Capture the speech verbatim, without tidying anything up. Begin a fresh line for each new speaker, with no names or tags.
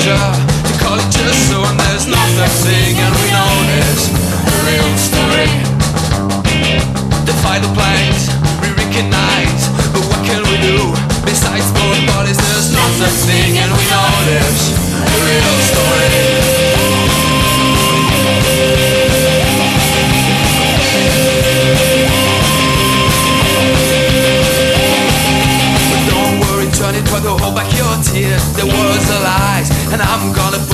pleasure to call it just so, and there's no such thing, and we know this, the real story. Defy the planks, we recognize, but what can we do besides both bodies? There's no such thing, and we know this, the real story. But don't worry, Johnny, try to hold back your tears. The words are lies, and I'm gonna